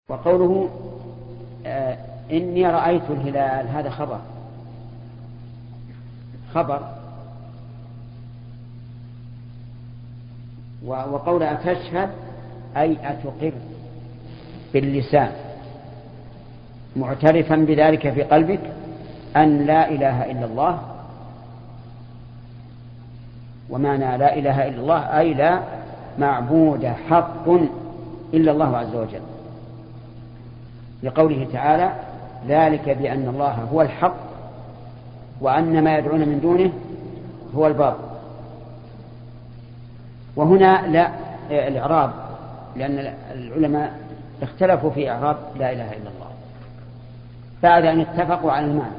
وقوله إني رأيت الهلال، هذا خبر. وقول أتشهد أي أتقر باللسان معترفا بذلك في قلبك أن لا إله إلا الله. ومعنى لا إله إلا الله أي لا معبود حق إلا الله عز وجل، لقوله تعالى ذلك بأن الله هو الحق وأن ما يدعون من دونه هو الباطل. وهنا لا الإعراب، لأن العلماء اختلفوا في إعراب لا إله إلا الله بعد أن اتفقوا على المعنى.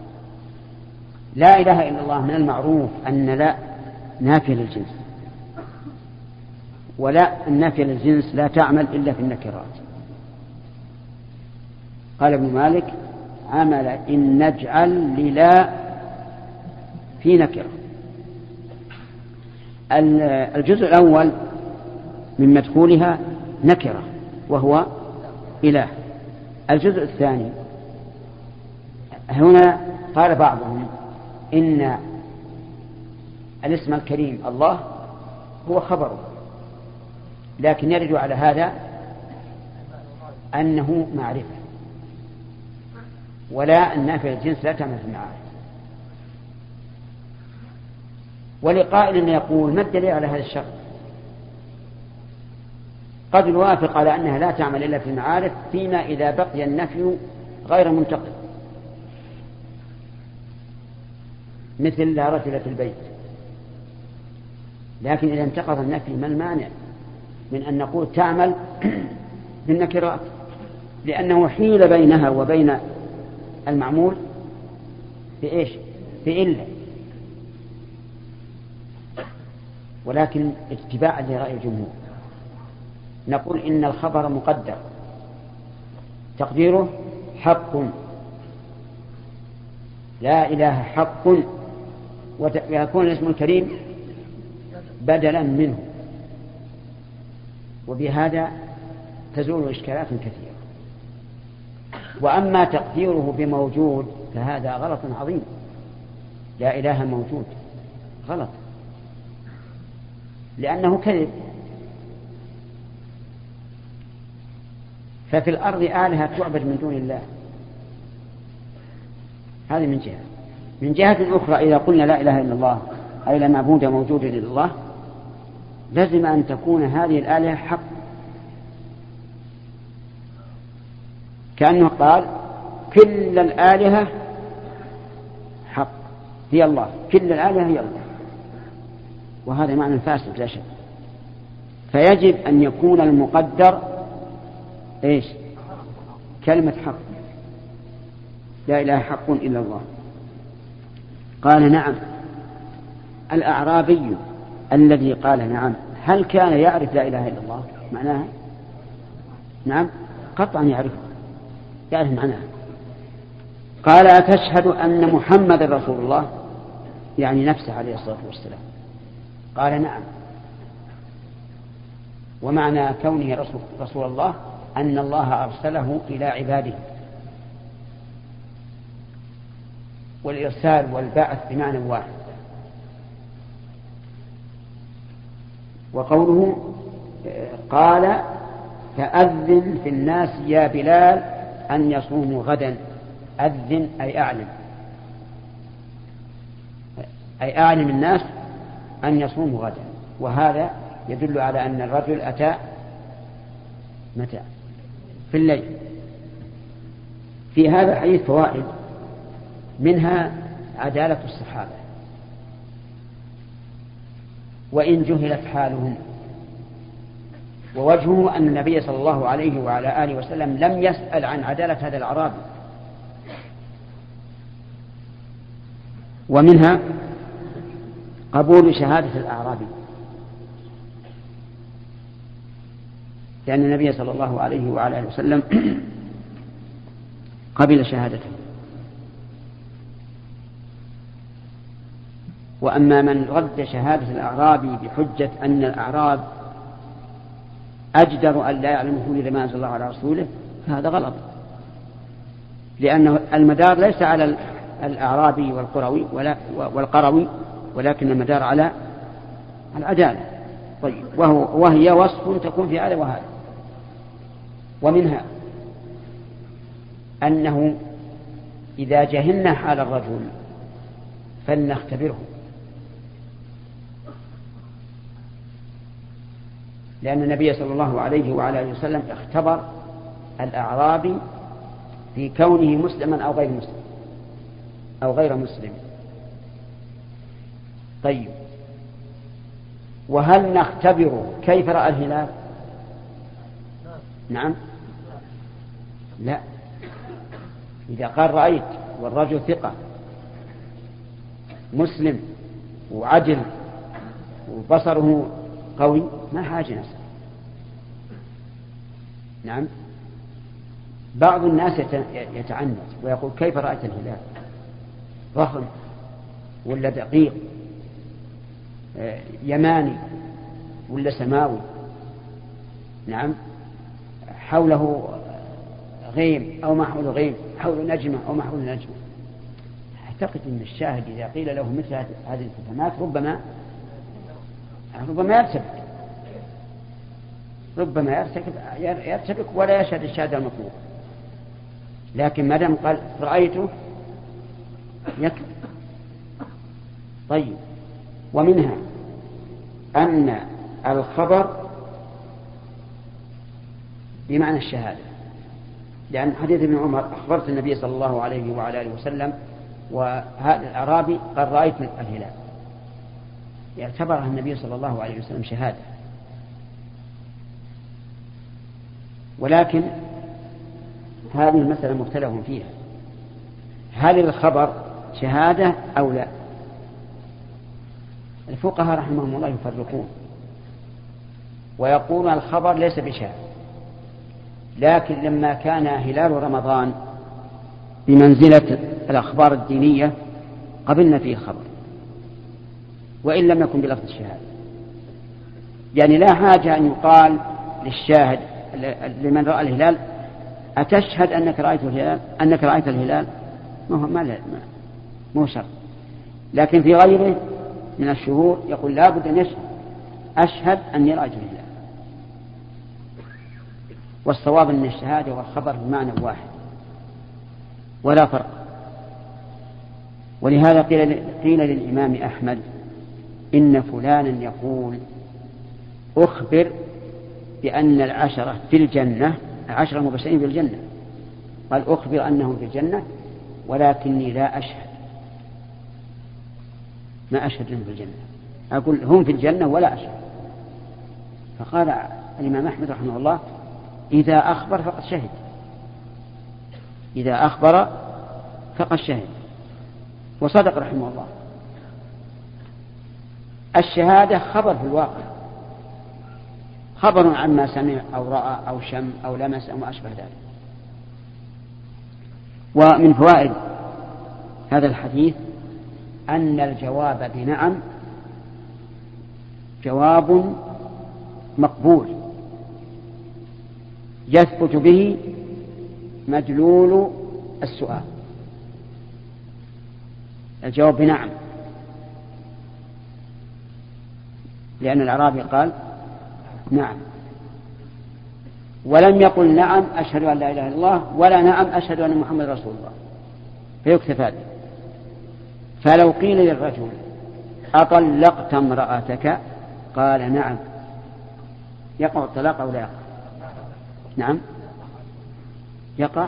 لا إله إلا الله من المعروف أن لا نافية للجنس، ولا النافية للجنس لا تعمل إلا في النكرات. قال ابن مالك عمل إن نجعل للا في نكرة. الجزء الأول من مدخولها نكرة وهو إله. الجزء الثاني هنا قال بعضهم إن الاسم الكريم الله هو خبره، لكن يرد على هذا أنه معرفة، ولا النافية الجنس لا تعمل في المعارف. ولقائل يقول ما الدليل على هذا الشرط؟ قد نوافق على أنها لا تعمل إلا في المعارف فيما إذا بقي النفي غير منتقد، مثل لا رجل في البيت. لكن إذا انتقض النفي ما المانع من أن نقول تعمل بالنكرات، لأنه حيل بينها وبين المعمول في إيش؟ في إلا. ولكن اتباعا لرأي الجمهور نقول إن الخبر مقدر تقديره حق، لا إله حق، ويكون الاسم الكريم بدلا منه، وبهذا تزول إشكالات كثيرة. وأما تقديره بموجود فهذا غلط عظيم. لا إله موجود غلط، لأنه كذب. ففي الأرض آلهة تعبد من دون الله، هذه من جهة. من جهة أخرى إذا قلنا لا إله إلا الله أي لا معبود موجود إلا الله، لازم أن تكون هذه الآلهة حق، كأنه قال كل الآلهة حق هي الله، كل الآلهة هي الله، وهذا معنى فاسد لا شك. فيجب أن يكون المقدر إيش؟ كلمة حق، لا إله حق إلا الله. قال نعم. الأعرابي الذي قال نعم هل كان يعرف لا إله إلا الله معناها؟ نعم قطعا يعرف معناها. قال أتشهد أن محمد رسول الله، يعني نفسه عليه الصلاة والسلام. قال نعم. ومعنى كونه رسول الله أن الله أرسله إلى عباده، والإرسال والبعث بمعنى واحد. وقوله قال فأذن في الناس يا بلال أن يصوموا غدا. أذن أي أعلم الناس أن يصوموا غدا. وهذا يدل على أن الرجل أتى متى؟ في الليل. في هذا الحديث فوائد، منها عدالة الصحابة وإن جهلت حالهم. ووجهه أن النبي صلى الله عليه وعلى آله وسلم لم يسأل عن عدالة هذا الأعرابي. ومنها قبول شهادة الأعرابي، لأن النبي صلى الله عليه وعلى آله وسلم قبل شهادته. وأما من رد شهادة الأعرابي بحجة أن الأعراب أجدر أن لا يعلمه إلا ما أنزل الله على رسوله هذا غلط، لأنه المدار ليس على الأعرابي والقروي، ولكن المدار على العدالة. طيب، وهي وصف تكون في هذا وهذا. ومنها أنه إذا جهلنا حال الرجل فلنختبره، لأن النبي صلى الله عليه وعلى آله وسلم اختبر الأعرابي في كونه مسلما أو غير مسلم. طيب، وهل نختبر كيف رأى الهلال؟ نعم، لا. إذا قال رأيت والرجل ثقة مسلم وعدل وبصره قوي ما حاجة نسأل. نعم. بعض الناس يتعنت ويقول كيف رأيت الهلال؟ ضخم ولا دقيق، يماني ولا سماوي، نعم، حوله غيم أو ما حوله غيم، حوله نجمة أو ما حوله نجمة. أعتقد أن الشاهد إذا قيل له مثل هذه الفتنات ربما يرتبك ولا يشهد الشهادة المطلوبة. لكن ما دام قال رأيته يكفي. طيب، ومنها أن الخبر بمعنى الشهادة، لأن حديث ابن عمر أخبرت النبي صلى الله عليه وعلى آله وسلم وهذا الأعرابي قال رأيت الهلال، يعتبرها النبي صلى الله عليه وسلم شهادة. ولكن هذه المسألة مختلف فيها، هل الخبر شهادة أو لا؟ الفقهاء رحمهم الله يفرقون ويقولون الخبر ليس بشهادة، لكن لما كان هلال رمضان بمنزلة الأخبار الدينية قبلنا فيه الخبر وإن لم يكن بلفظ الشهادة. يعني لا حاجة أن يقال للشاهد لمن رأى الهلال أتشهد أنك رأيت الهلال؟ مو شرط. لكن في غيره من الشهور يقول لا بد أن يشهد أشهد أني رأيت الهلال. والصواب أن الشهادة والخبر بمعنى واحد ولا فرق. ولهذا قيل للإمام أحمد إن فلانا يقول أخبر بأن العشرة في الجنة، 10 مبشرين بالجنة، قال أخبر أنهم في الجنة ولكني لا أشهد، ما أشهد لهم في الجنة، أقول هم في الجنة ولا أشهد. فقال الإمام أحمد رحمه الله إذا أخبر فقد شهد، إذا أخبر فقد شهد. وصدق رحمه الله. الشهادة خبر في الواقع، خبر عما سمع أو رأى أو شم أو لمس أو ما أشبه ذلك. ومن فوائد هذا الحديث أن الجواب بنعم جواب مقبول يثبت به مدلول السؤال. الجواب بنعم، لأن الأعرابي قال نعم، ولم يقل نعم أشهد أن لا إله إلا الله ولا نعم أشهد أن محمد رسول الله، فيكتفى به. فلو قيل للرجل أطلقت امرأتك قال نعم، يقع الطلاق أو لا يقع؟ نعم يقع،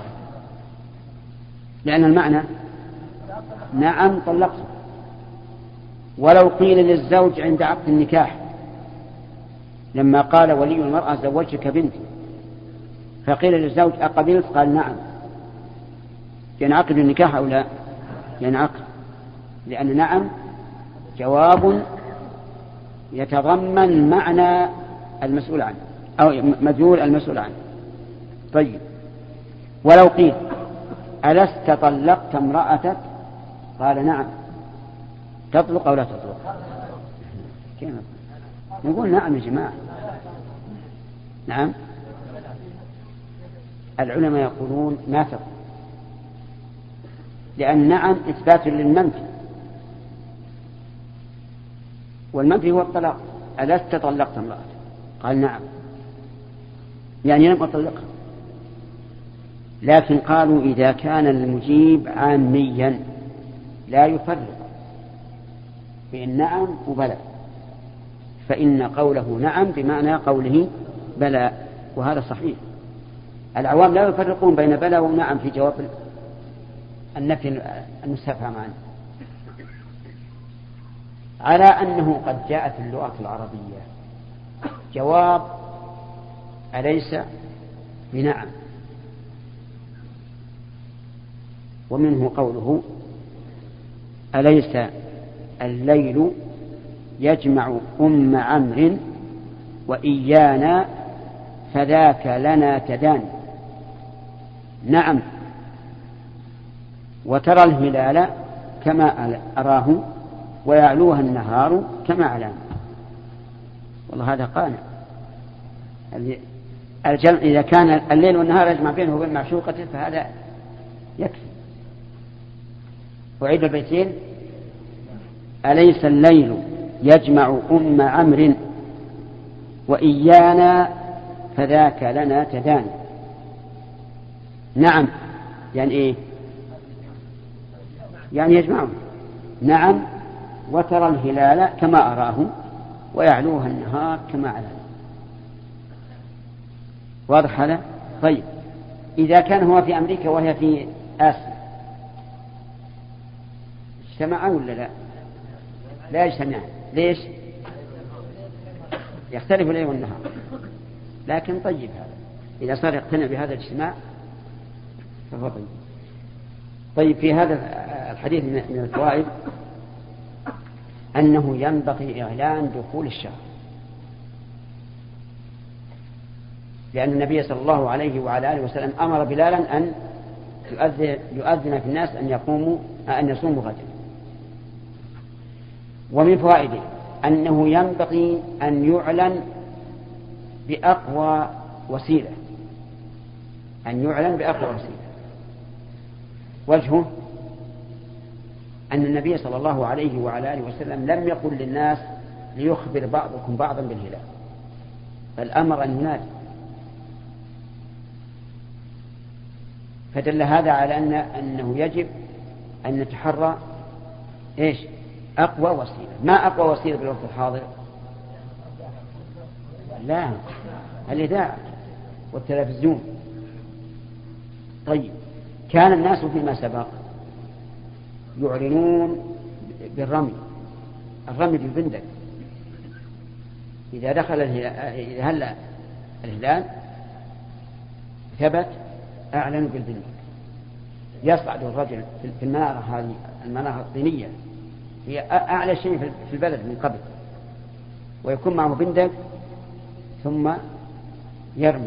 لأن المعنى نعم طلقته. ولو قيل للزوج عند عقد النكاح لما قال ولي المرأة زوجتك بنتي، فقيل للزوج أقبلت قال نعم، ينعقد النكاح أو لا؟ ينعقد، لأن نعم جواب يتضمن معنى المسؤول عنه أو مدلول المسؤول عنه. طيب، ولو قيل ألست طلقت امرأتك قال نعم، تطلق أو لا تطلق؟ نقول نعم يا جماعة، نعم العلماء يقولون ما تقول، لأن نعم إثبات للمنفي، والمنفي هو الطلاق. ألست طلقت امرأة؟ قال نعم، يعني لم أطلقها. لكن قالوا إذا كان المجيب عاميا لا يفرق بين نعم وبلى، فإن قوله نعم بمعنى قوله بلى، وهذا صحيح. العوام لا يفرقون بين بلى ونعم في جواب النفي المستفهم عنه، على أنه قد جاء في اللغة العربية جواب أليس بنعم، ومنه قوله أليس الليل يجمع أم عمرو وإيانا فذاك لنا تدان. نعم، وترى الهلال كما أراه ويعلوها النهار كما علام. والله هذا قانع. الجمع إذا كان الليل والنهار يجمع بينه وبين معشوقته فهذا يكفي. وعيد البيتين: أليس الليل يجمع أم عمرو وإيانا فذاك لنا تدان. نعم يعني إيه؟ يعني يجمعون. نعم، وترى الهلال كما أراه ويعلوها النهار كما علاه. واضح هذا؟ طيب، إذا كان هو في أمريكا وهي في آسيا اجتمعا ولا لا؟ لا يجتمعان. ليش؟ يختلف الليل والنهار. لكن طيب، هذا إذا صار يقتنع بهذا الاجتماع فهو طيب. طيب، في هذا الحديث من الفوائد أنه ينبغي إعلان دخول الشهر، لأن النبي صلى الله عليه وعلى آله وسلم أمر بلالا أن يؤذن في الناس أن يصوموا غدا. ومن فوائده أنه ينبغي أن يعلن بأقوى وسيلة، وجهه أن النبي صلى الله عليه وعلى آله وسلم لم يقل للناس ليخبر بعضكم بعضا بالهلال، بل أمر أن ينادي. فدل هذا على أنه يجب أن نتحرى إيش؟ أقوى وسيلة. ما أقوى وسيلة بالوقت الحاضر؟ لا، الإذاعة والتلفزيون. طيب، كان الناس فيما سبق يعلنون بالرمي، الرمي بالبندق. إذا دخل إذا هل الهلال ثبت أعلنوا بالبندق. يصعد الرجل في المنارة، هذه المنارة الطينية هي أعلى شيء في البلد من قبل، ويكون معه بندق ثم يرمي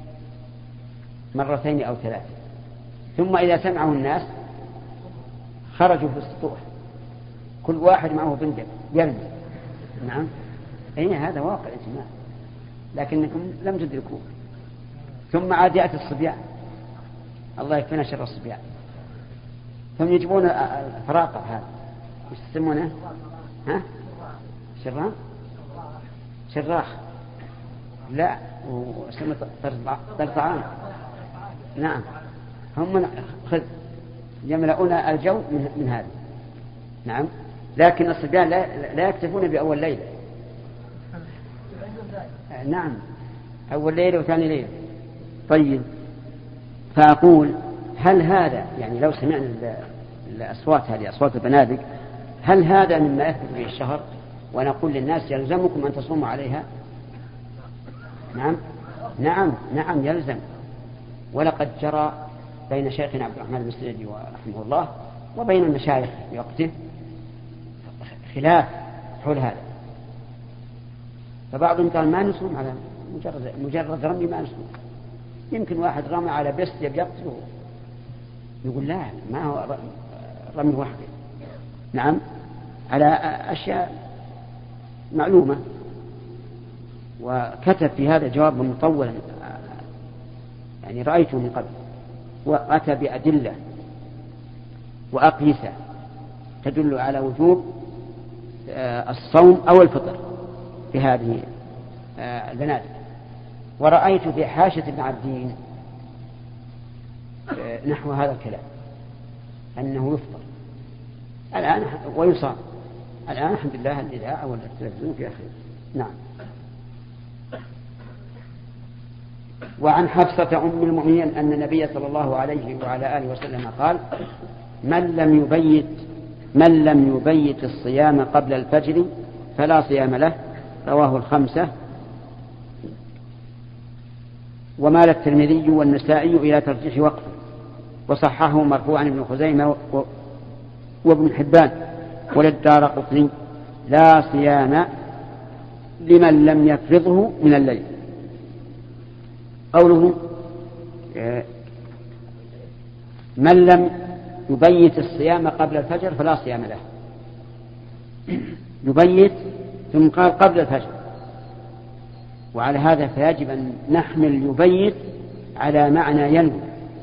مرتين أو ثلاث، ثم إذا سمعه الناس خرجوا في السطوح كل واحد معه بندق يرمي. نعم، هذا واقع اجتماع، لكنكم لم تدركوه. ثم عاد يأتي الصبيان، الله يكفينا شر الصبيان، ثم يجيبون الفراقة هذا يسمونه شراخ، لا، وسمى طرطعان. نعم، هم يملؤون الجو من هذا. نعم، لكن الصبيان لا يكتفون بأول ليلة. نعم، أول ليلة وثاني ليلة. طيب، فأقول هل هذا يعني لو سمعنا الأصوات هذه أصوات البنادق، هل هذا مما يثبت به الشهر ونقول للناس يلزمكم أن تصوموا عليها؟ نعم يلزم. ولقد جرى بين شيخنا عبد الرحمن المسندي ورحمه الله وبين المشايخ في وقته خلاف حول هذا، فبعضهم قال ما نصوم على مجرد رمي، ما نصوم. يمكن واحد رمى على بس يقتله، يقول لا، ما هو رمي واحد. نعم، على أشياء معلومة. وكتب في هذا جوابا مطولا يعني رأيته من قبل، وأتى بأدلة وأقيسة تدل على وجوب الصوم أو الفطر في هذه البنادق. ورأيت في حاشة ابن عبدين نحو هذا الكلام أنه يفطر الآن ويصام الآن، الحمد لله الإذاعة والتلفزيون في آخره. نعم. وعن حفصة أم المؤمنين أن النبي صلى الله عليه وعلى آله وسلم قال: من لم يبيت الصيام قبل الفجر فلا صيام له. رواه الخمسة. ومال الترمذي والنسائي إلى ترجيح وقفه، وصححه مرفوعا ابن خزيمة وابن حبان وللدارقطني: لا صيام لمن لم يفرضه من الليل. قوله من لم يبيت الصيام قبل الفجر فلا صيام له، يبيت ثم قال قبل الفجر، وعلى هذا فيجب أن نحمل يبيت على معنى ينوي،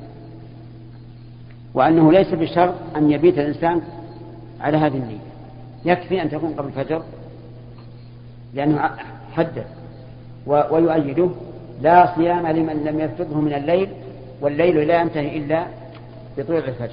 وأنه ليس بشرط أن يبيت الإنسان على هذه النية، يكفي أن تكون قبل الفجر، لأنه حدد ويؤيده: لا صيام لمن لم يفرضه من الليل، والليل لا ينتهي إلا بطلوع الفجر.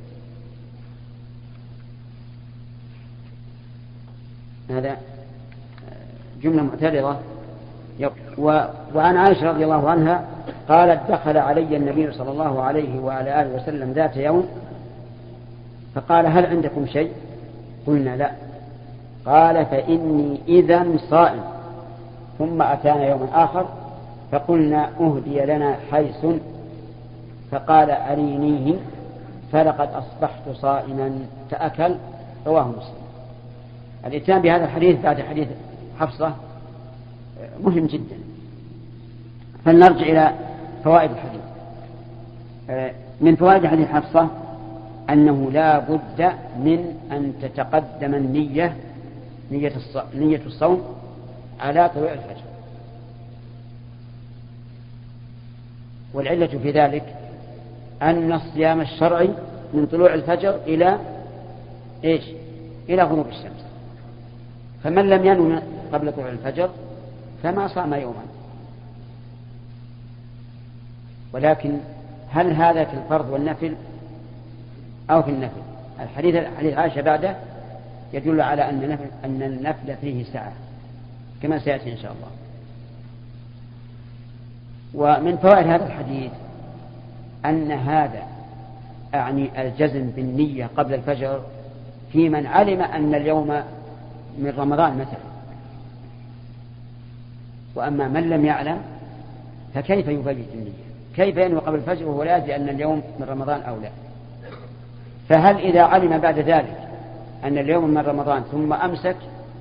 هذا جملة معترضة. وعن عائشة رضي الله عنها قالت: دخل علي النبي صلى الله عليه وعلى آله وسلم ذات يوم فقال: هل عندكم شيء؟ قلنا: لا. قال: فإني إذن صائم. ثم أتانا يوم آخر فقلنا: أهدي لنا حيث، فقال: أرينيه فلقد أصبحت صائما فأكل. رواه مسلم. الإتيان بهذا الحديث بعد حديث حفصة مهم جدا. فلنرجع إلى فوائد الحديث. من فوائد حديث حفصة أنه لا بد من أن تتقدم نية الصوم على طلوع الفجر. والعلة في ذلك أن الصيام الشرعي من طلوع الفجر إلى غروب الشمس، فمن لم ينوي قبل طلوع الفجر فما صام يوما. ولكن هل هذا في الفرض والنفل أو في النفل؟ حديث عائشة بعده يدل على أن النفل فيه سعة كما سيأتي إن شاء الله. ومن فوائد هذا الحديث أن هذا أعني الجزم بالنية قبل الفجر في من علم أن اليوم من رمضان مثلا. وأما من لم يعلم فكيف يبيت النية؟ كيف ينوي قبل الفجر وهو لا يدري أن اليوم من رمضان أو لا؟ فهل إذا علم بعد ذلك أن اليوم من رمضان ثم أمسك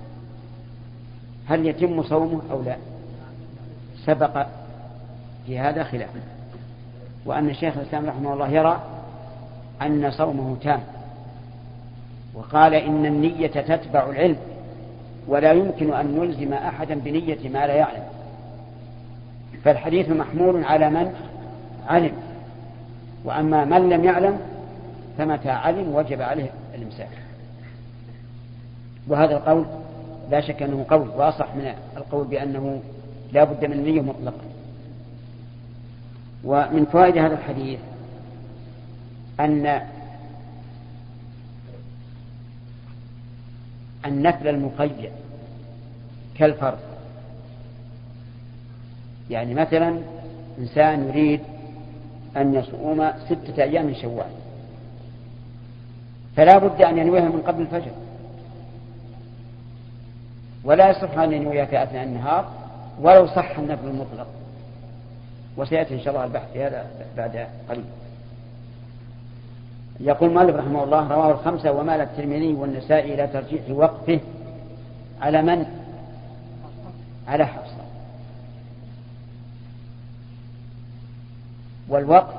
هل يتم صومه أو لا؟ سبق في هذا خلاف، وأن الشيخ الإسلام رحمه الله يرى أن صومه تام، وقال إن النية تتبع العلم، ولا يمكن أن نلزم أحدا بنية ما لا يعلم. فالحديث محمول على من علم، وأما من لم يعلم فمتى علم وجب عليه الإمساك. وهذا القول لا شك أنه قول واصح من القول بأنه لا بد من النية مطلقا. ومن فوائد هذا الحديث أن النفل المقيد كالفرض، يعني مثلا إنسان يريد أن يصوم 6 أيام من شوال، فلا بد أن ينويها من قبل الفجر، ولا يصح أن ينويها في أثناء النهار ولو صح النفل المطلق، وسيأتي إن شاء الله البحث في هذا بعد قليل. يقول مالك رحمه الله: رواه الخمسة ومال الترمذي والنسائي إلى ترجيح وقفه على من؟ على حفصة. والوقف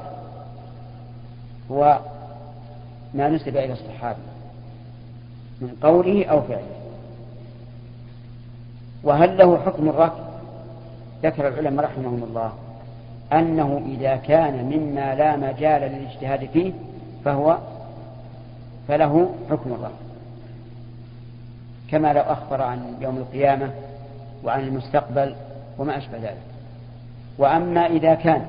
هو ما نسب إلى الصحابي من قوله أو فعله. وهل له حكم الركب؟ ذكر العلماء رحمهم الله أنه إذا كان مما لا مجال للاجتهاد فيه فله حكم الرفع، كما لو أخبر عن يوم القيامة وعن المستقبل وما أشبه ذلك. وأما إذا كان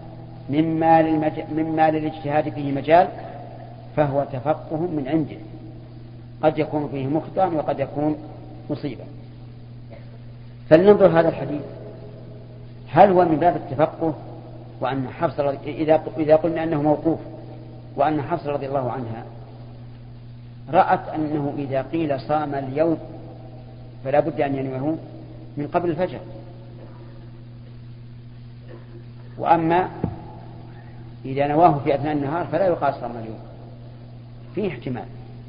مما للاجتهاد فيه مجال فهو تفقه من عنده، قد يكون فيه مخطئا وقد يكون مصيبا. فلننظر هذا الحديث، هل هو من باب التفقه؟ وأن حفصة إذا قلنا أنه موقوف، وأن حفصة رضي الله عنها رأت أنه إذا قيل صام اليوم فلا بد أن ينويه من قبل الفجر، وأما إذا نواه في أثناء النهار فلا يقال صام اليوم، فيه احتمال.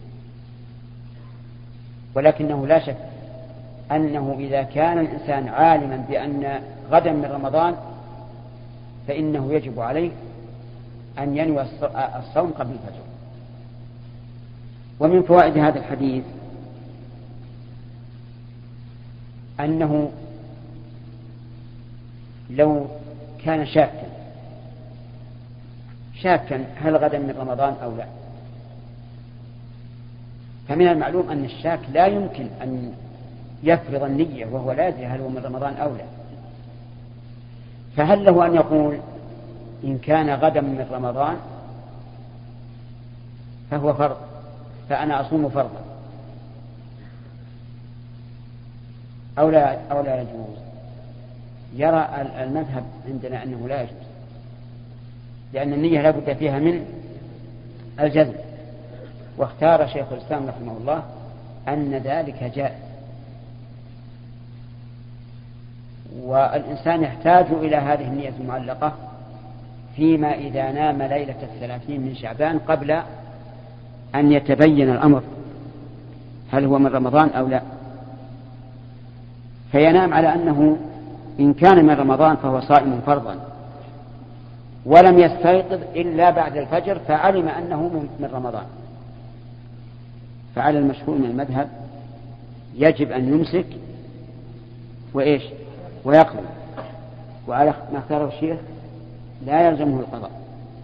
ولكنه لا شك أنه إذا كان الإنسان عالما بأن غدا من رمضان فإنه يجب عليه أن ينوي الصوم قبل الفجر. ومن فوائد هذا الحديث أنه لو كان شاكا هل غدا من رمضان أو لا، فمن المعلوم أن الشاك لا يمكن أن يفرض النية وهو لا يدري هل هو من رمضان أو لا، فهل له أن يقول إن كان غدا من رمضان فهو فرض فأنا أصوم فرضا، أو لا يجوز؟ يرى المذهب عندنا أنه لا يجوز، لأن النية لا بد فيها من الجزم. واختار شيخ الإسلام رحمه الله أن ذلك جائز، والإنسان يحتاج إلى هذه النية المعلقة فيما إذا نام ليلة 30 من شعبان قبل أن يتبين الأمر هل هو من رمضان أو لا، فينام على أنه إن كان من رمضان فهو صائم فرضا، ولم يستيقظ إلا بعد الفجر فعلم أنه من رمضان، فعلى المشهور من المذهب يجب أن يمسك ويقضي، وعلى ما اختاره الشيخ لا يلزمه القضاء،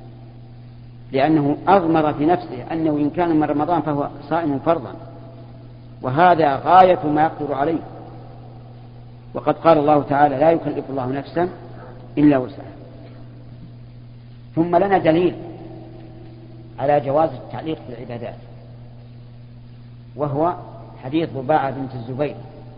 لأنه أضمر في نفسه أنه إن كان من رمضان فهو صائم فرضا، وهذا غاية ما يقدر عليه. وقد قال الله تعالى لا يكلف الله نفسا إلا وسعها. ثم لنا دليل على جواز التعليق في العبادات، وهو حديث رباعة بنت الزبير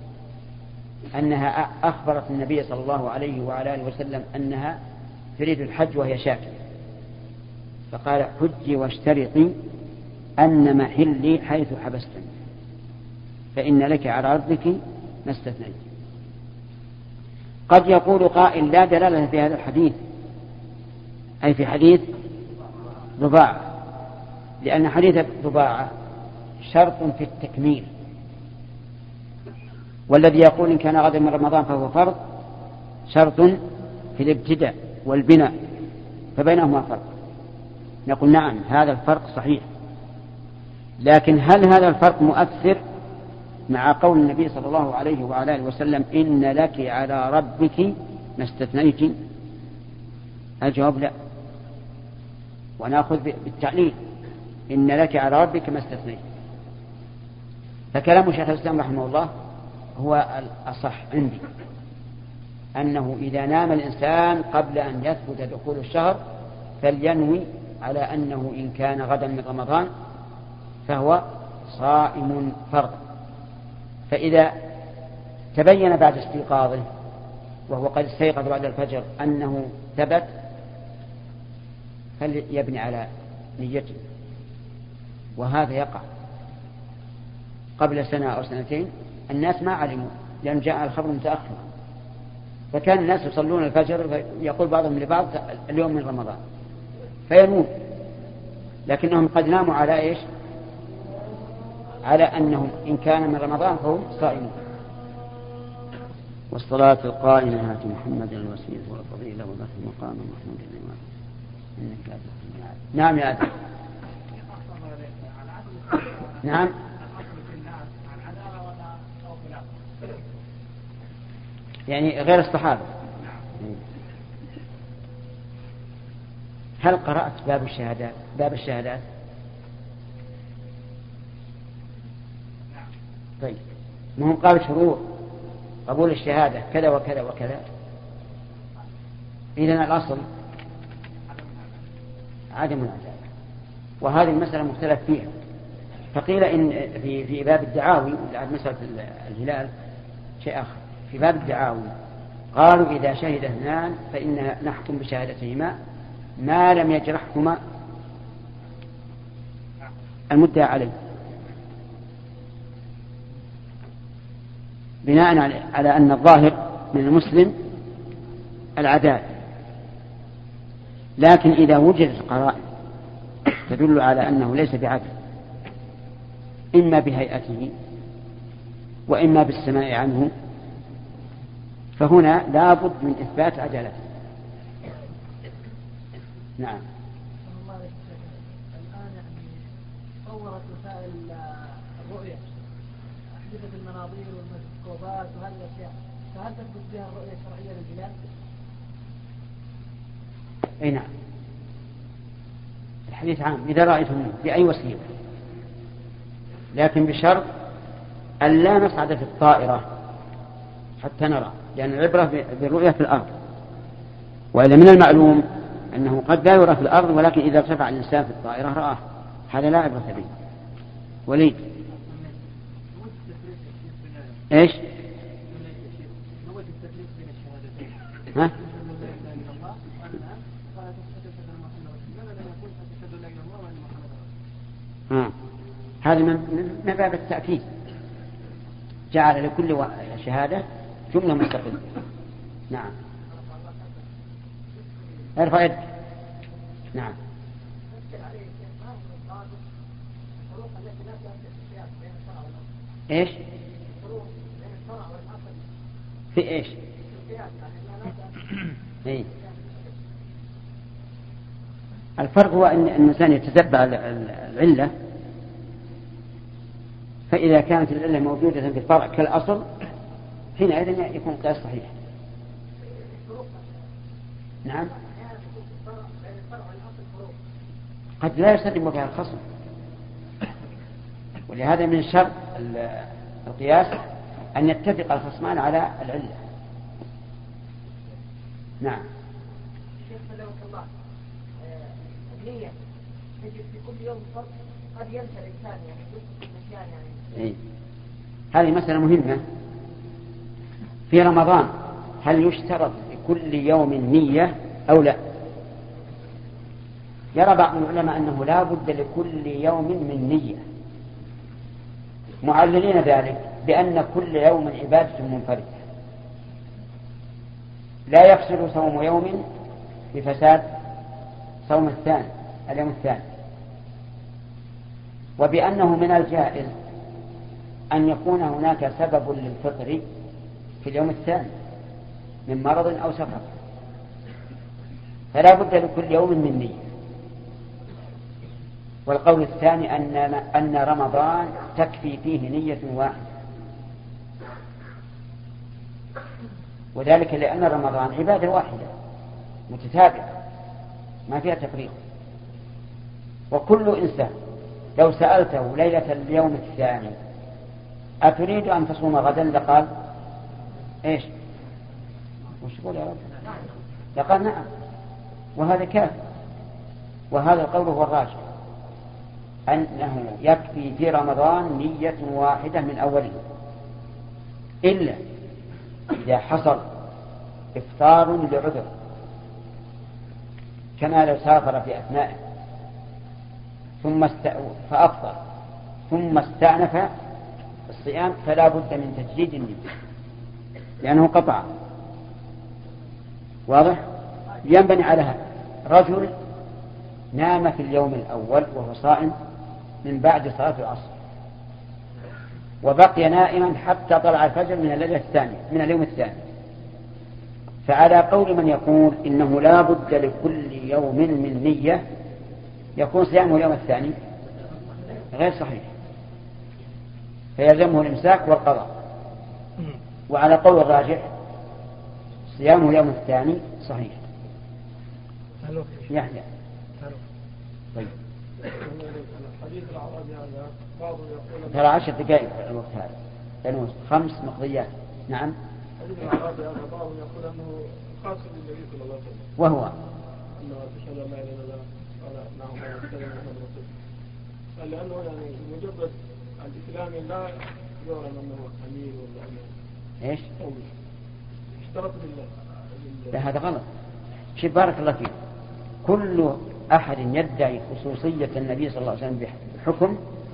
أنها أخبرت النبي صلى الله عليه وعلى آله وسلم أنها تريد الحج وهي شاكرة، فقال حجي واشترطي أن محلي حيث حبستني فإن لك على ربك ما استثنيت. قد يقول قائل لا دلالة في هذا الحديث، أي في حديث رباعة، لأن حديث رباعة شرط في التكميل، والذي يقول إن كان غدا من رمضان فهو فرض شرط في الابتداء والبناء، فبينهما فرق. نقول نعم هذا الفرق صحيح، لكن هل هذا الفرق مؤثر مع قول النبي صلى الله عليه وعلى آله وسلم إن لك على ربك ما استثنيت؟ الجواب لا، ونأخذ بالتعليل إن لك على ربك ما استثنيت. فكلام شيخ الإسلام رحمه الله هو الأصح عندي، أنه إذا نام الإنسان قبل أن يثبت دخول الشهر فلينوي على أنه إن كان غدا من رمضان فهو صائم فرض، فإذا تبين بعد استيقاظه وهو قد استيقظ بعد الفجر أنه ثبت فليبني على نيته. وهذا يقع قبل سنة أو سنتين الناس ما علموا لأن جاء الخبر متأخر، فكان الناس يصلون الفجر يقول بعضهم لبعض اليوم من رمضان فينوم، لكنهم قد ناموا على إيش؟ على أنهم إن كان من رمضان فهم صائمون. والصلاة القائمة هات محمد الوسيلة والفضيلة وذات المقام محمود الإمام إنك نعم يا أدري. نعم يعني غير الصحابة. هل قرأت باب الشهادات؟ طيب، ما هم قال شروط قبول الشهادة كذا وكذا وكذا. إذن الأصل عدم العدالة، وهذه المسألة مختلف فيها. فقيل إن في باب الدعاوي، مسألة الهلال شيء آخر. في باب الدعاوي قالوا إذا شهد اثنان فإن نحكم بشهادتهما ما لم يجرحهما المدعى عليه، بناء على أن الظاهر من المسلم العدالة. لكن إذا وجدت قرائن تدل على أنه ليس بعدل، إما بهيئته وإما بالسماع عنه، فهنا لا بد من إثبات عدالته. نعم. الآن طورت وسائل الرؤية، أحدثت المناظير والميكروسكوبات وهذه الأشياء، فهل تثبت بها الرؤية الشرعية للهلال؟ أي نعم، الحديث عام إذا رأيتم بأي وسيلة، لكن بشرط أن لا نصعد في الطائرة حتى نرى، لأن العبرة بالرؤية في الأرض. وإذا من المعلوم أنه قد لا يرى في الأرض، ولكن إذا ارتفع الإنسان في الطائرة رآه، هذا لا عبرة به. وليد إيش؟ ها؟ هذا من باب التأكيد، جعل لكل شهادة جملة مستقلة. نعم. ارفع يدك. نعم. ايش؟ في ايش؟ ايه؟ الفرق هو ان الانسان يتتبع العلة، فإذا كانت العلة موجودة في الفرع كالأصل حينئذ يكون قياس صحيح. نعم. قد لا يسلم بها الخصم، ولهذا من شرط القياس أن يتفق الخصمان على العلة. نعم. شيخ سلامك الله، النية تجد في كل يوم فرق، قد ينسى الإنسان يعني يسقط النسيان يعني. إيه؟ هذه مسألة مهمة. في رمضان هل يشترط لكل يوم نية أو لا؟ يرى بعض العلماء أنه لا بد لكل يوم من نية، معللين ذلك بأن كل يوم عبادة منفردة لا يفسد صوم يوم بفساد صوم الثاني اليوم الثاني، وبأنه من الجائز أن يكون هناك سبب للفطر في اليوم الثاني من مرض أو سفر، فلا بد لكل يوم من نية. والقول الثاني أن رمضان تكفي فيه نية واحدة، وذلك لأن رمضان عبادة واحدة متتابعة ما فيها تفريق. وكل إنسان لو سألته ليلة اليوم الثاني أتريد أن تصوم غدا لقال إيش؟ وش يقول يا رب؟ لقال نعم، وهذا كافي. وهذا القول هو الراجح، أنه يكفي في رمضان نية واحدة من أوله، إلا إذا حصل إفطار لعذر، كما لو سافر في أثنائه فأفطر ثم استأنف الصيام، فلا بد من تجديد النية لأنه قطع. واضح؟ ينبني على هذا. رجل نام في اليوم الأول وهو صائم من بعد صلاة العصر، وبقي نائما حتى طلع الفجر من الليلة الثانية من اليوم الثاني، فعلى قول من يقول إنه لا بد لكل يوم من نية يكون صيامه اليوم الثاني غير صحيح، فيلزمه الإمساك والقضاء. وعلى قول الراجح صيامه اليوم الثاني صحيح. يحيى طيب الحديث الأعرابي هذا بعض يقول ترى 10 دقائق الوقت هذا لأنه 5 مقضيات. نعم. الحديث الأعرابي هذا بعض يقول أنه خاص بالنبي صلى الله عليه وسلم، وهو أنه تشهد أن لا إله إلا الله قال نعم محمد رسول الله، لأنه يعني مجرد الإسلام لا يعلم أنه أمين ولا أنه إيش؟ اشترط لا هذا غلط. شوف بارك الله فيك، كل أحد يدعي خصوصية النبي صلى الله عليه وسلم بحكم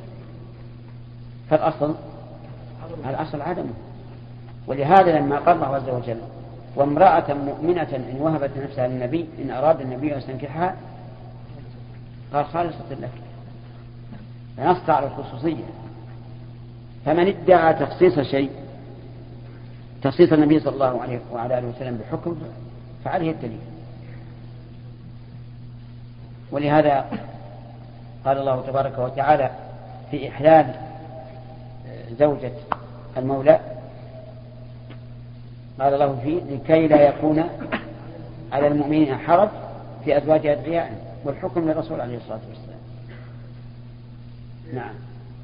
فالأصل عدمه. ولهذا لما قال الله عز وجل وامرأة مؤمنة إن وهبت نفسها للنبي إن أراد النبي أن يستنكحها قال خالصة لك، فنص على الخصوصية. فمن ادعى تخصيص شيء تخصيص النبي صلى الله عليه وعلى آله وسلم بحكم فعليه الدليل. ولهذا قال الله تبارك وتعالى في إحلال زوجة المولى قال الله فيه لكي لا يكون على المؤمنين حرج في أزواج أدعيائهم والحكم للرسول عليه الصلاة والسلام. نعم.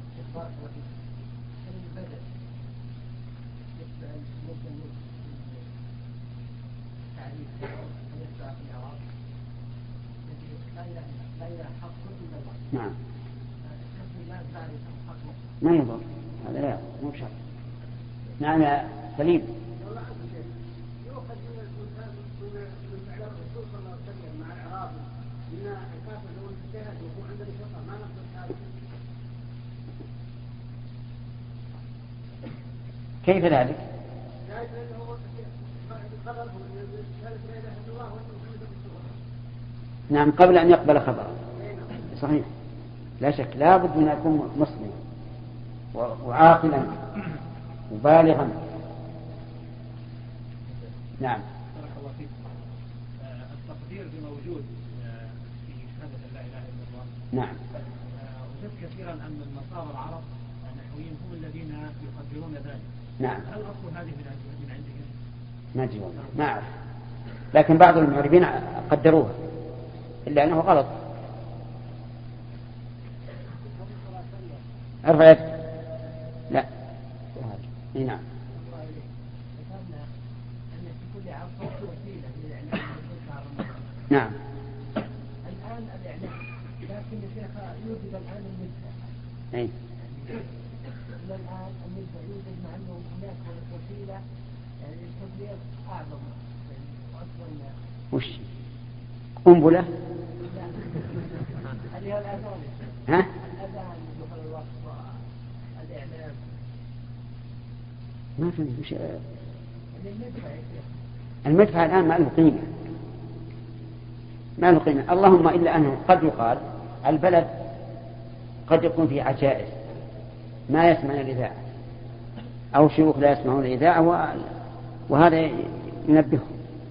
نعم ما يضر هذا لا مو بشرط. نعم يا سليم. كيف ذلك؟ نعم قبل أن يقبل خبره صحيح لا شك لا بد من أن يكون مسلم وعاقلا وبالغا. نعم. بارك الله فيك. التقدير بموجود في شهادة لا إله إلا الله. نعم. وجدت كثيرا أن النصارى العرب النحويين هم الذين يقدرون ذلك. نعم. هل أصل هذه من عندهم؟ ما أدري والله ما أعرف، لكن بعض المعربين قدروها إلا أنه غلط. ارفع يدك. لا. نعم. نعم. الآن الإعلام لكن يا شيخ يوجد الآن المدفع. أي. الآن المدفع يوجد مع أنه هناك وسيلة يعني التبليغ أعظم وأكبر. وش؟ قنبلة؟ لا. هذه الأذان. ها؟ الأذان دخل الوقت والإعلام. ما فهمت وش؟ المدفع يا شيخ. المدفع الآن ما له قيمة. ما له قيمة، اللهم إلا أنه قد يقال البلد قد يكون فيه عجائز ما يسمعون الإذاعة أو شيوخ لا يسمعون الإذاعة وهذا ينبههم.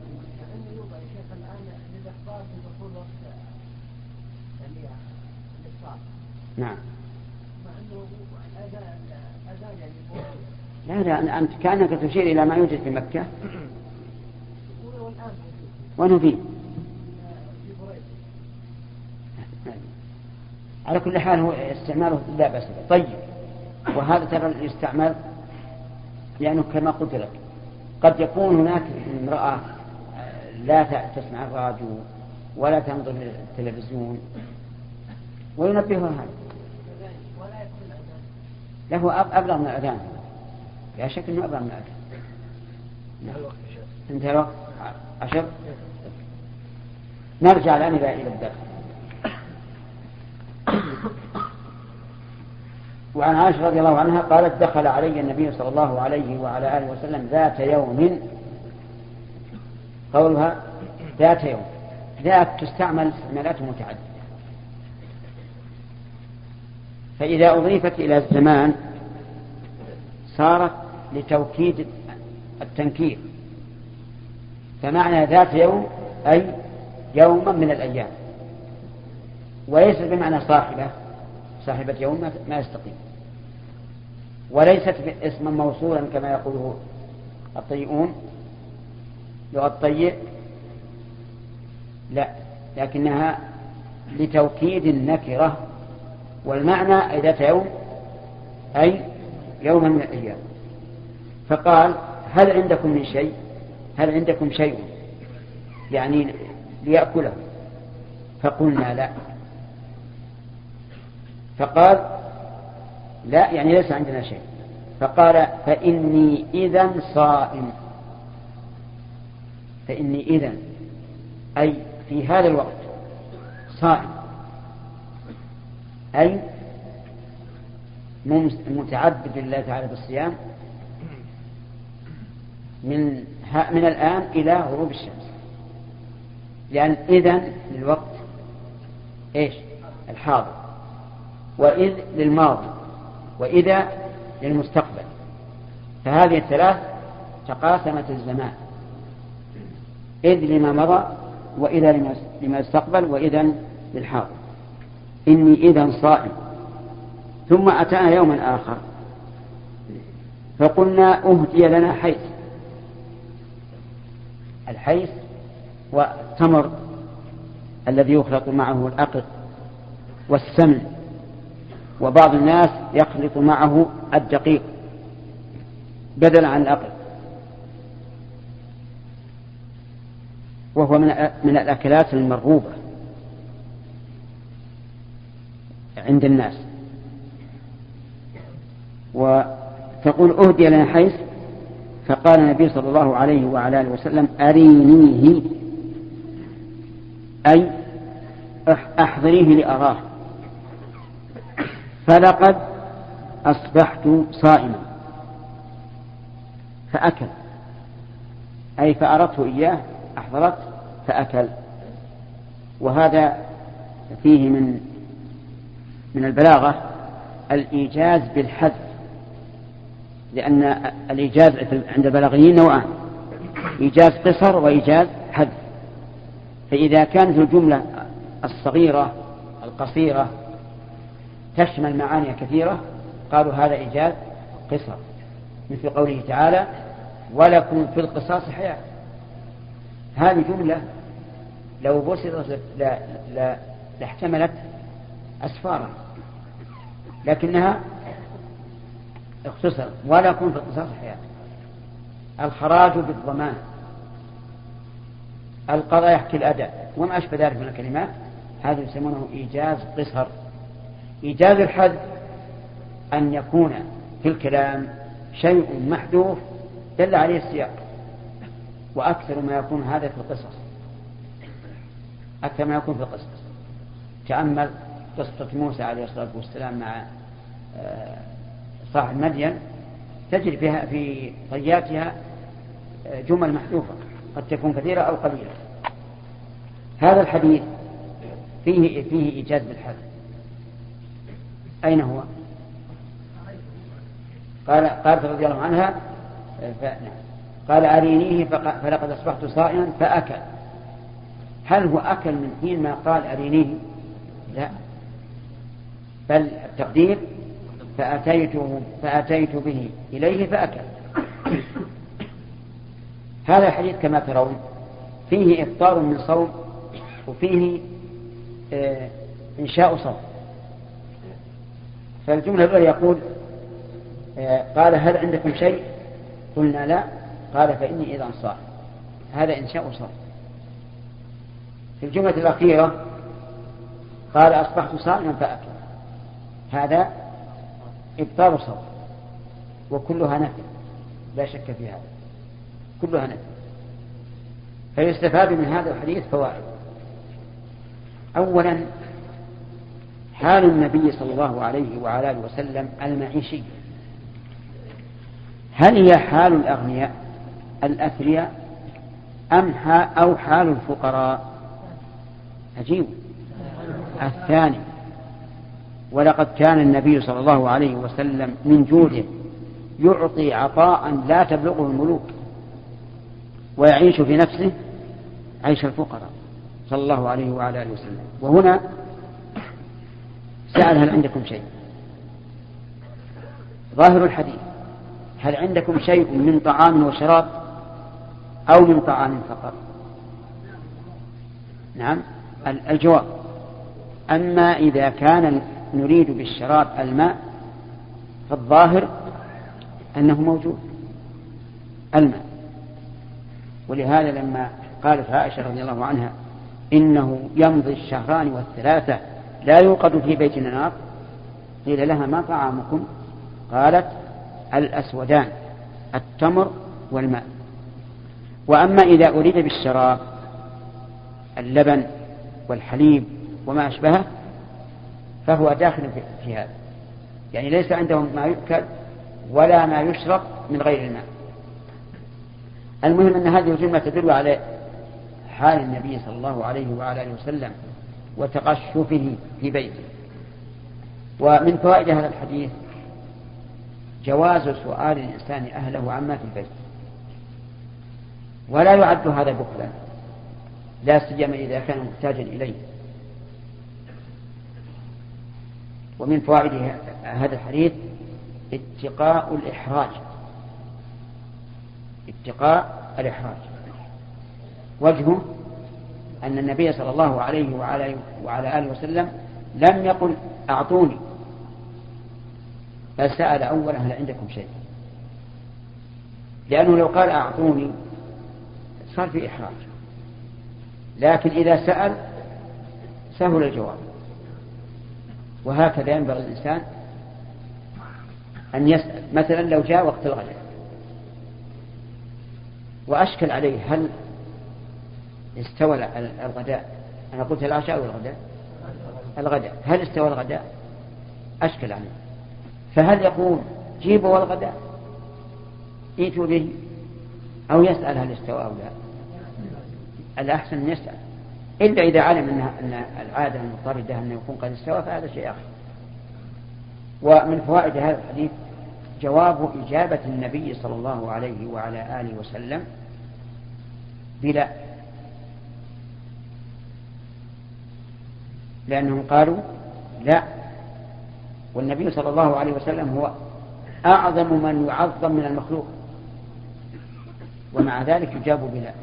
نعم. لا أنت كأنك تشير إلى ما يوجد في مكة وأنه فيه. على كل حال هو استعماله لا بأس به. طيب وهذا ترى الاستعمال لأنه كما قلت لك قد يكون هناك امرأة لا تسمع الراديو ولا تنظر التلفزيون وينبهها هذا. له أبلغ من الأذان لا شك أنه أبلغ من الأذان. انتهى الوقت 10. نرجع الآن إلى الدرس. وعن عائشة رضي الله عنها قالت دخل علي النبي صلى الله عليه وعلى آله وسلم ذات يوم. قولها ذات يوم ذات تستعمل استعمالات متعددة، فإذا أضيفت إلى الزمان صارت لتوكيد التنكير، فمعنى ذات يوم أي يوما من الأيام، وليس بمعنى صاحبة يوم ما يستقيم، وليست اسما موصولا كما يقوله الطيئون لغة الطيء، لا، لكنها لتوكيد النكرة، والمعنى ذات يوم أي يوم من الأيام. فقال هل عندكم من شيء؟ هل عندكم شيء يعني ليأكله؟ فقلنا لا. فقال لا يعني ليس عندنا شيء. فقال فإني إذن صائم. فإني إذن أي في هذا الوقت صائم، أي متعبد لله تعالى بالصيام من الآن إلى غروب الشمس. لأن إذن للوقت إيش؟ الحاضر، وإذ للماضي، وإذا للمستقبل، فهذه الثلاث تقاسمت الزمان، إذ لما مضى، وإذا لما يستقبل، وإذا للحاضر. إني إذن صائم. ثم أتانا يوما آخر فقلنا أهدي لنا حيث. الحيث والتمر الذي يخلط معه الأقط والسمن، وبعض الناس يخلط معه الدقيق بدلا عن الأقط، وهو من الأكلات المرغوبة عند الناس. وتقول أهدي لنا حيث، فقال النبي صلى الله عليه وعلى آله وسلم أرينيه أي أحضريه لأراه. فلقد أصبحت صائما، فأكل أي فأردت إياه أحضرت فأكل. وهذا فيه من البلاغة الإيجاز بالحذف، لأن الإيجاز عند البلاغيين نوعان: إيجاز قصر وإيجاز حذف. فإذا كانت الجملة الصغيرة القصيرة تشمل معاني كثيرة قالوا هذا إيجاز قصر، مثل قوله تعالى ولكم في القصاص حياة. هذه جملة لو بسطت لاحتملت أسفارا، لكنها اختصرت ولكم في القصاص حياة. الخراج بالضمان، القضاء يحكي الأداء، وما أشبه ذلك من الكلمات، هذا يسمونه إيجاز قصر. إيجاز الحذف أن يكون في الكلام شيء محذوف دل عليه السياق، وأكثر ما يكون هذا في القصص، أكثر ما يكون في القصص. تأمل قصة موسى عليه الصلاة والسلام مع صاحب مدين، تجد فيها في طياتها جمل محذوفة قد تكون كثيرة أو قليلة. هذا الحديث فيه إيجاز بالحذف. أين هو؟ قالت رضي الله عنها قال أرينيه فلقد أصبحت صائما فأكل. هل هو أكل من حين ما قال أرينيه؟ لا، بل التقدير فأتيت به إليه فأكل. هذا الحديث كما ترون فيه إفطار من صوم، وفيه إنشاء صوم. فالجملة الأولى يقول قال هل عندكم شيء؟ قلنا لا. قال فإني إذا صائم، هذا إنشاء صوم. في الجملة الأخيرة قال أصبحت صائما فأكل، هذا إبطال صوم، وكلها نفي لا شك في هذا، كلها نفي. فيستفاد من هذا الحديث فوائد. أولا حال النبي صلى الله عليه وعلى آله وسلم المعيشي، هل هي حال الأغنياء الأثرياء أو حال الفقراء؟ عجيب، الثاني. ولقد كان النبي صلى الله عليه وسلم من جوده يعطي عطاء لا تبلغه الملوك، ويعيش في نفسه عيش الفقراء صلى الله عليه وعلى آله وسلم. وهنا سأل هل عندكم شيء؟ ظاهر الحديث هل عندكم شيء من طعام وشراب أو من طعام فقط؟ نعم، الجواب أما إذا كان نريد بالشراب الماء فالظاهر أنه موجود الماء. ولهذا لما قالت عائشة رضي الله عنها إنه يمضي الشهران والثلاثة لا يوقد في بيتنا نار، قيل لها ما طعامكم؟ قالت الأسودان التمر والماء. وأما إذا أريد بالشراب اللبن والحليب وما أشبهه فهو داخل في هذا، يعني ليس عندهم ما يؤكل ولا ما يشرب من غير الماء. المهم أن هذه الجملة تدل على حال النبي صلى الله عليه وعلى آله وسلم وتقشفه في بيته. ومن فوائد هذا الحديث جواز سؤال الإنسان أهله عما في البيت، ولا يعد هذا بخلا، لا سيما إذا كان محتاجا إليه. ومن فوائد هذا الحديث اتقاء الإحراج، اتقاء الإحراج. وجهه أن النبي صلى الله عليه وعلى آله وسلم لم يقل أعطوني، بل سأل أولا هل عندكم شيء، لأنه لو قال أعطوني صار في إحراج، لكن إذا سأل سهل الجواب. وهكذا ينبغي الإنسان أن يسأل. مثلا لو جاء وقت الغداء وأشكل عليه هل استوى الغداء، أنا قلت العشاء والغداء، الغداء هل استوى الغداء؟ أشكل عليه، فهل يقول جيبوا الغداء ائتوا به، أو يسأل هل استوى أو لا؟ الأحسن أن يسأل، إلا إذا علم أن العادة المضطردة أنه يكون قد استوى فهذا شيء آخر. ومن فوائد هذا الحديث جواب إجابة النبي صلى الله عليه وعلى آله وسلم بلا، لأنهم قالوا لا، والنبي صلى الله عليه وسلم هو أعظم من يعظم من المخلوق، ومع ذلك يجاب بلا.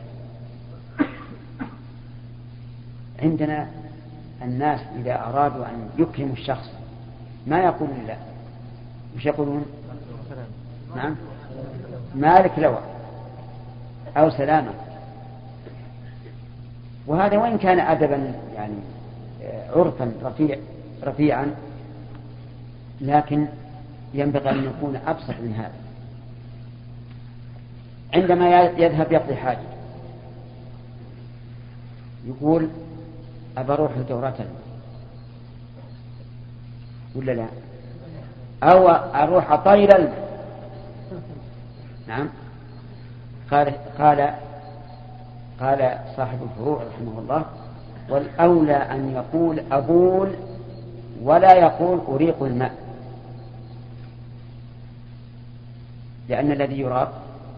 عندنا الناس إذا أرادوا أن يكرموا الشخص ما يقولون لا، مش يقولون نعم مالك لوى أو سلامة. وهذا وإن كان أدبا يعني عرفا رفيعا، لكن ينبغي أن يكون أبسط من هذا. عندما يذهب يقضي حاجة يقول أبروح دورة ولا لا، أو أروح طير الماء. نعم قال صاحب الفروع رحمه الله والأولى أن يقول أبول ولا يقول أريق الماء، لأن الذي يراق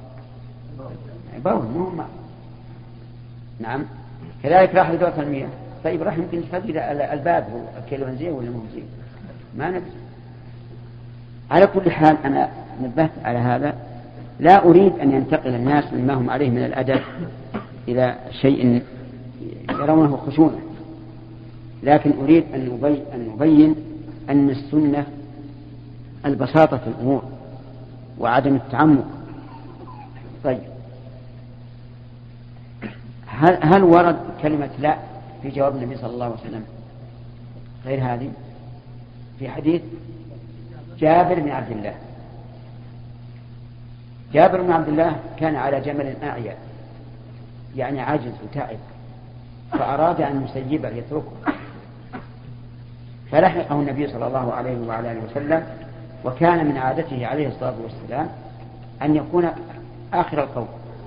بول مو ماء. نعم كذلك راح لدورة المياه، طيب راح يمكن تفضل الباب الكيلو زين ولا مو زين ما ندري. على كل حال أنا نبهت على هذا، لا أريد أن ينتقل الناس مما هم عليه من الأدب إلى شيء يرونه خشونة، لكن أريد أن نبين أن السنة البساطة في الأمور وعدم التعمق. طيب هل ورد كلمة لا في جواب النبي صلى الله عليه وسلم غير هذه؟ في حديث جابر بن عبد الله. جابر بن عبد الله كان على جمل أعيا، يعني عاجز وتعب، فأراد أن يسيبه يتركه، فلحقه النبي صلى الله عليه وعلى آله وسلم، وكان من عادته عليه الصلاة والسلام أن يكون آخر القول،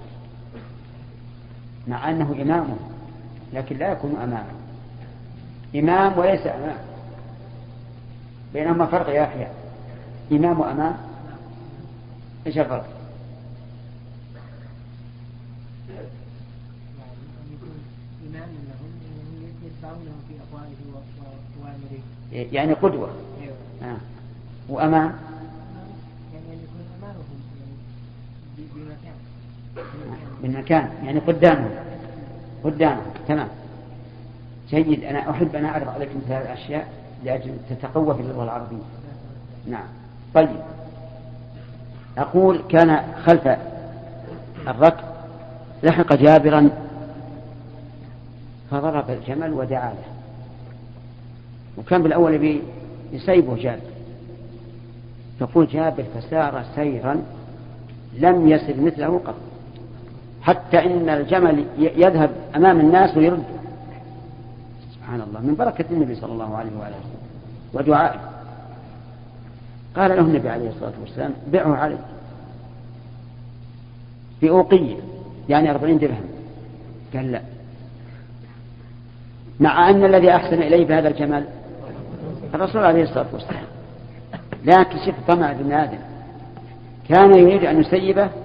مع أنه إمامه لكن لا يكون أمامه، إمام وليس أمام، بينهما فرق يا أخي، إمام وأمام إيش الفرق؟ يعني قدوة وأمام بالمكان، يعني قدامه تمام. جيد. أنا أحب أن أعرض عليكم هذه الأشياء لأجل تتقوى في اللغة العربية. نعم. طيب، أقول كان خلف الركب لحق جابرا فضرب الجمل ودعا له، وكان بالأول يسيبه جابر، يقول جابر فسار سيرا لم يسر مثله قط، حتى إن الجمل يذهب أمام الناس ويرد. سبحان الله، من بركة النبي صلى الله عليه وآله ودعائه. قال له النبي عليه الصلاة والسلام بيعه علي بأوقية، يعني 40 درهم. قال لا، مع أن الذي أحسن إليه بهذا الجمال الرسول عليه الصلاة والسلام، لكن شوف طمع بن آدم، كان يريد أن يسيبه